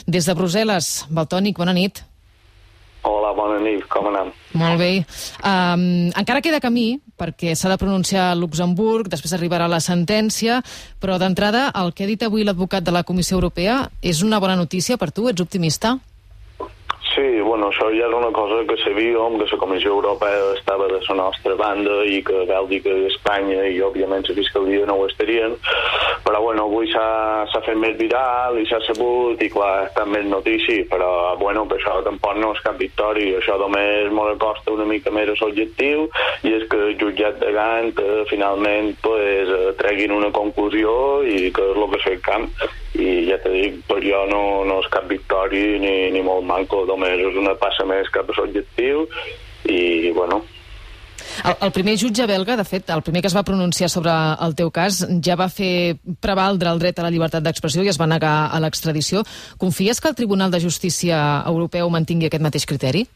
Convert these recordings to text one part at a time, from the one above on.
Des de Brussel·les, Valtònyc, bona nit. Hola, bona nit, com anem? Molt bé. Encara queda camí, perquè s'ha de pronunciar a Luxemburg, després arribarà la sentència, però d'entrada el que ha dit avui l'advocat de la Comissió Europea és una bona notícia per tu? Ets optimista? Sí, bueno, això ja era una cosa que sabíem, que la Comissió Europea estava de la nostra banda i que Bèlgica i Espanya i, òbviament, la Fiscalia no ho estarien, però, bueno, avui s'ha fet més viral i s'ha sabut i, clar, estan més notícies, però, bueno, que això tampoc no és cap victòria, això només ens costa una mica més l'objectiu i és que el jutjat de Gant finalment treguin una conclusió i que és el que s'ha camp. I ja t'he dit, per jo no és cap victòria ni molt manco, només és una passa més cap a l'objectiu i, bueno... El primer jutge belga, de fet, el primer que es va pronunciar sobre el teu cas, ja va fer prevaldre el dret a la llibertat d'expressió i es va negar a l'extradició. Confies que el Tribunal de Justícia Europeu mantingui aquest mateix criteri?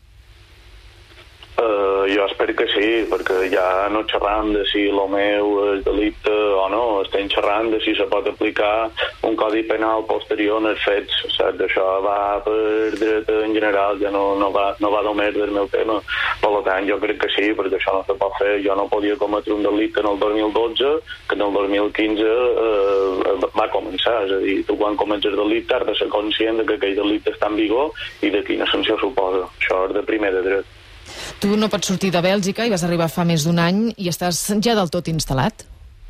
Jo espero que sí, perquè ja no xerram de si el meu és delicte o no, estem xerrant de si se pot aplicar un codi penal posterior als fets, saps? Això va per dret en general, ja no va només del meu tema. Per tant, jo crec que sí, perquè això no se pot fer. Jo no podia cometre un delicte en el 2012, que en el 2015 va començar. És a dir, tu quan comences el delicte has de ser conscient que aquell delicte està en vigor i de quina sanció suposa. Això és de primer de dret. Tu no pots sortir de Bèlgica i vas arribar fa més d'un any i estàs ja del tot instal·lat?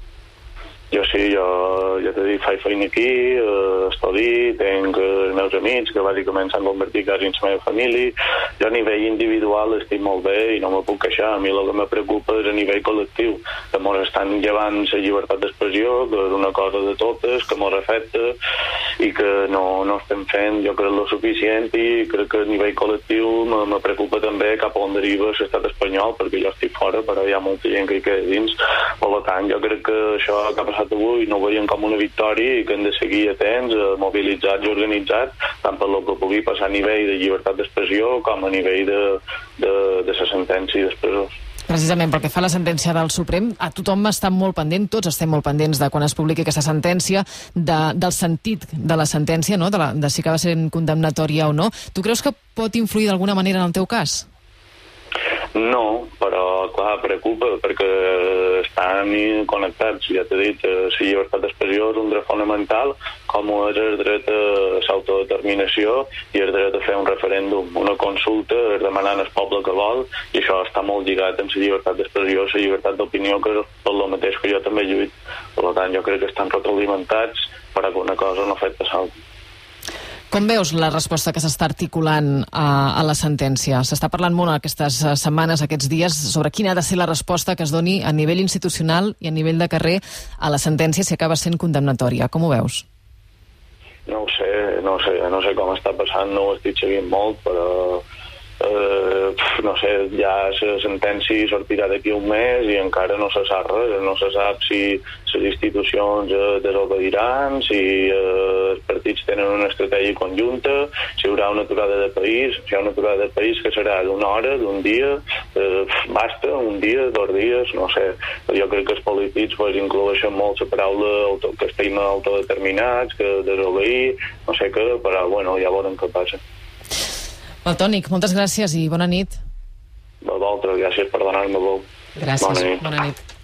Jo sí, jo ja t'he dit, faig feina aquí, estudi, tinc els meus amics que bàsicament s'han convertit quasi en la meva família. Jo a nivell individual estic molt bé i no me puc queixar. A mi el que me preocupa és a nivell col·lectiu, que mos estan llevant la llibertat d'expressió, que és una cosa de totes, que mos afecta i que no estem fent, jo crec, lo suficient i crec que a nivell col·lectiu me preocupa també cap on deriva l'estat espanyol, perquè jo estic fora, però hi ha molta gent que hi queda dins. Per tant, jo crec que això que ha passat avui no ho veiem com una victòria i que hem de seguir atents, mobilitzats i organitzats, tant per lo que pugui passar a nivell de llibertat d'expressió com a nivell de la sentència després. Precisament pel que fa a la sentència del Suprem, a tothom està molt pendent, tots estem molt pendents de quan es publiqui aquesta sentència, del sentit de la sentència, no? de si acaba sent condemnatòria o no. Tu creus que pot influir d'alguna manera en el teu cas? No, però clar, preocupa perquè estan connectats. Ja t'he dit, la llibertat d'expressió és un dret fonamental, com és el dret a l'autodeterminació i el dret a fer un referèndum, una consulta, demanant al poble que vol, i això està molt lligat amb la llibertat d'expressió, la llibertat d'opinió, que és per el mateix que jo també lluit. Per tant, jo crec que estan retroalimentats, però que una cosa no afecta l'altra. Com veus la resposta que s'està articulant a la sentència? S'està parlant molt aquestes setmanes, aquests dies, sobre quina ha de ser la resposta que es doni a nivell institucional i a nivell de carrer a la sentència si acaba sent condemnatòria. Com ho veus? No sé com està passant, no ho estic seguint molt, però no sé, ja la sentència sortirà d'aquí un mes i encara no se sap res, no se sap si les institucions desobeiran, si els partits tenen una estratègia conjunta, si hi haurà una aturada de país, si hi ha una aturada de país que serà d'una hora, d'un dia, basta, un dia, 2 dies, no sé. Jo crec que els polítics inclouen molt la paraula que estem autodeterminats, que desobeir, no sé què, però bueno, ja veurem què passa. Valtònyc, moltes gràcies i bona nit. A vosaltres, gràcies per donar-me veu. Gràcies, bona nit.